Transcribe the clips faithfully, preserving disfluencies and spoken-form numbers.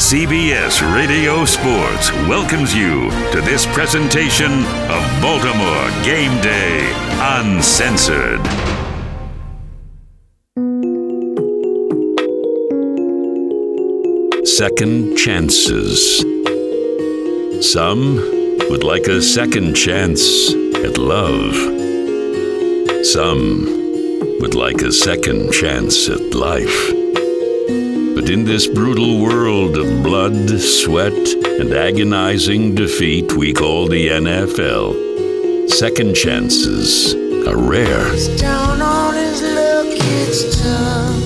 C B S Radio Sports welcomes you to this presentation of Baltimore Game Day Uncensored. Second chances. Some would like a second chance at love. Some would like a second chance at life. But in this brutal world of blood, sweat, and agonizing defeat we call the N F L, second chances are rare. He's down on his luck, it's tough.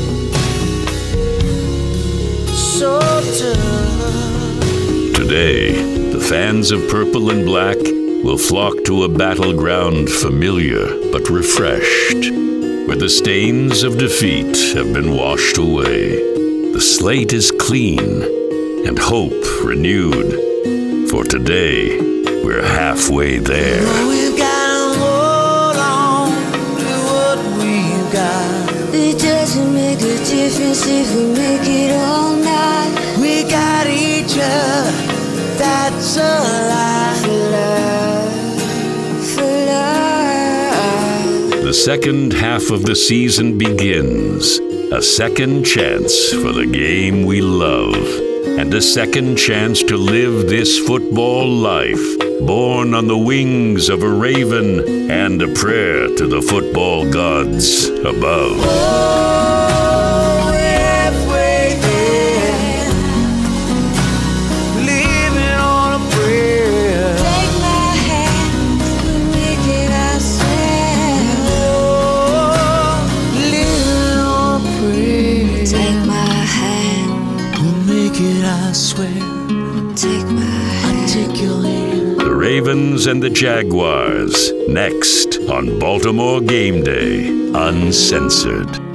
So tough. Today, the fans of purple and black will flock to a battleground familiar but refreshed, where the stains of defeat have been washed away. The slate is clean and hope renewed. For today, we're halfway there. But we've got to hold on to what we've got. It doesn't make a difference if we make it all night. We got each other, that's alive. For love, for love. The second half of the season begins. A second chance for the game we love, and a second chance to live this football life, born on the wings of a raven and a prayer to the football gods above. Oh, we're halfway there, living on a prayer. Take my hand, we'll make it ourselves. Oh, living on a prayer. Take my hand, we'll make it, I swear. Take my hand, I take your hand. The Ravens and the Jaguars, next on Baltimore Game Day Uncensored.